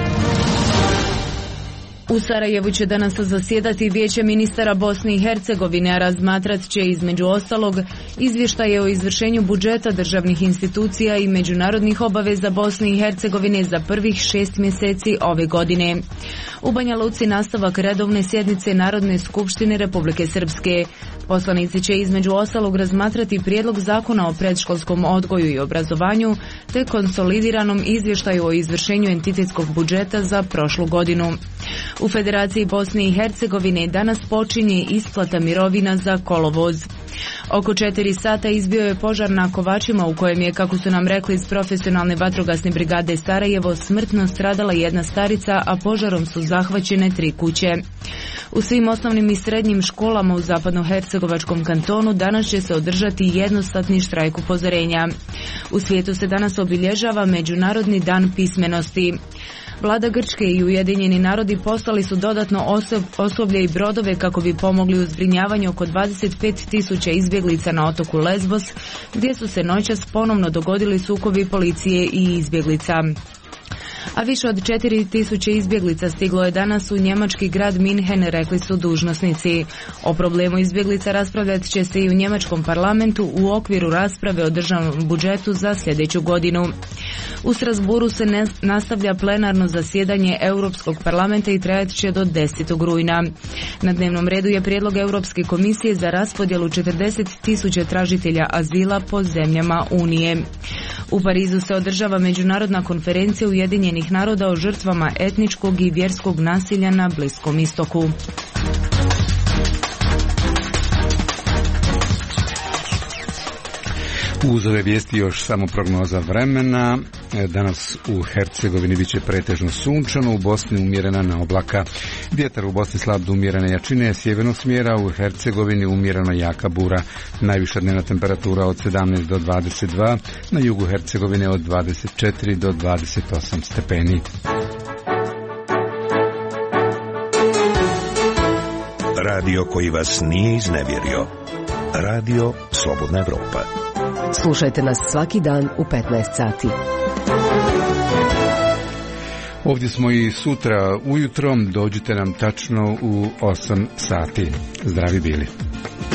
U Sarajevu će danas zasjedati Vijeće ministara Bosne i Hercegovine, a razmatrat će između ostalog izvještaje o izvršenju budžeta državnih institucija i međunarodnih obaveza Bosne i Hercegovine za prvih 6 mjeseci ove godine. U Banja Luci nastavak redovne sjednice Narodne skupštine Republike Srpske. Poslanici će između ostalog razmatrati prijedlog zakona o predškolskom odgoju i obrazovanju te konsolidiranom izvještaju o izvršenju entitetskog budžeta za prošlu godinu. U Federaciji Bosne i Hercegovine danas počinje isplata mirovina za kolovoz. Oko 4 sata izbio je požar na Kovačima u kojem je, kako su nam rekli iz profesionalne vatrogasne brigade Sarajevo, smrtno stradala jedna starica, a požarom su zahvaćene 3 kuće. U svim osnovnim i srednjim školama u zapadnohercegovačkom kantonu danas će se održati jednostatni štrajk upozorenja. U svijetu se danas obilježava Međunarodni dan pismenosti. Vlada Grčke i Ujedinjeni narodi poslali su dodatno osoblje i brodove kako bi pomogli u zbrinjavanju oko 25.000 izbjeglica na otoku Lesbos, gdje su se noćas ponovno dogodili sukobi policije i izbjeglica. A više od 4.000 izbjeglica stiglo je danas u njemački grad Minhen, rekli su dužnosnici. O problemu izbjeglica raspravljat će se i u njemačkom parlamentu u okviru rasprave o državnom budžetu za sljedeću godinu. U Strasburu se nastavlja plenarno zasjedanje Europskog parlamenta i trajat će do 10. rujna. Na dnevnom redu je prijedlog Europske komisije za raspodjelu 40.000 tražitelja azila po zemljama Unije. U Parizu se održava međunarodna konferencija Ujedinjenih naroda o žrtvama etničkog i vjerskog nasilja na Bliskom istoku. Uz ove vijesti još samo prognoza vremena. Danas u Hercegovini biće pretežno sunčano, u Bosni umjerena na oblaka. Vjetar u Bosni slab do umjerene jačine, sjevernog smjera, u Hercegovini umjereno jaka bura. Najviša dnevna temperatura od 17 do 22, na jugu Hercegovine od 24 do 28 stepeni. Radio koji vas nije iznevjerio. Radio Slobodna Evropa. Slušajte nas svaki dan u 15 sati. Ovdje smo i sutra ujutro, dođite nam tačno u 8 sati. Zdravi bili.